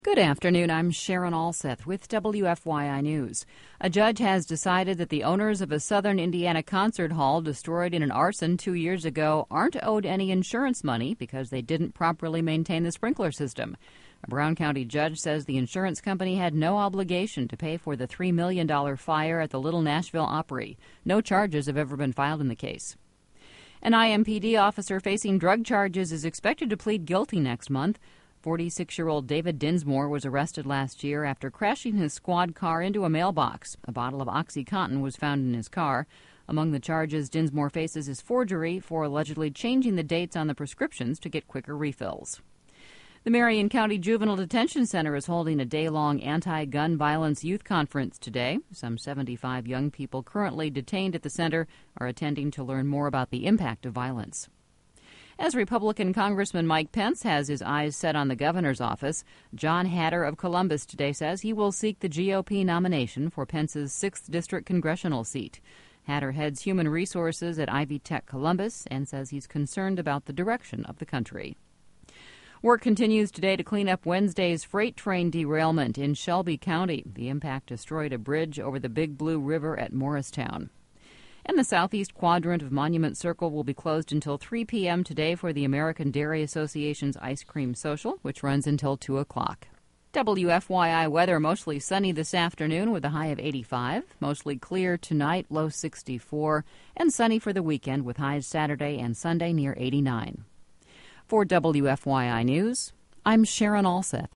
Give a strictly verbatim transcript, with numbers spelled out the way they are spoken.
Good afternoon. I'm Sharon Alseth with W F Y I News. A judge has decided that the owners of a southern Indiana concert hall destroyed in an arson two years ago aren't owed any insurance money because they didn't properly maintain the sprinkler system. A Brown County judge says the insurance company had no obligation to pay for the three million dollars fire at the Little Nashville Opry. No charges have ever been filed in the case. An I M P D officer facing drug charges is expected to plead guilty next month. forty-six-year-old David Dinsmore was arrested last year after crashing his squad car into a mailbox. A bottle of OxyContin was found in his car. Among the charges Dinsmore faces is forgery for allegedly changing the dates on the prescriptions to get quicker refills. The Marion County Juvenile Detention Center is holding a day-long anti-gun violence youth conference today. Some seventy-five young people currently detained at the center are attending to learn more about the impact of violence. As Republican Congressman Mike Pence has his eyes set on the governor's office, John Hatter of Columbus today says he will seek the G O P nomination for Pence's sixth District congressional seat. Hatter heads Human Resources at Ivy Tech Columbus and says he's concerned about the direction of the country. Work continues today to clean up Wednesday's freight train derailment in Shelby County. The impact destroyed a bridge over the Big Blue River at Morristown. And the southeast quadrant of Monument Circle will be closed until three p.m. today for the American Dairy Association's Ice Cream Social, which runs until two o'clock. W F Y I weather: mostly sunny this afternoon with a high of eighty-five. Mostly clear tonight, low sixty-four. And sunny for the weekend with highs Saturday and Sunday near eighty-nine. For W F Y I News, I'm Sharon Alseth.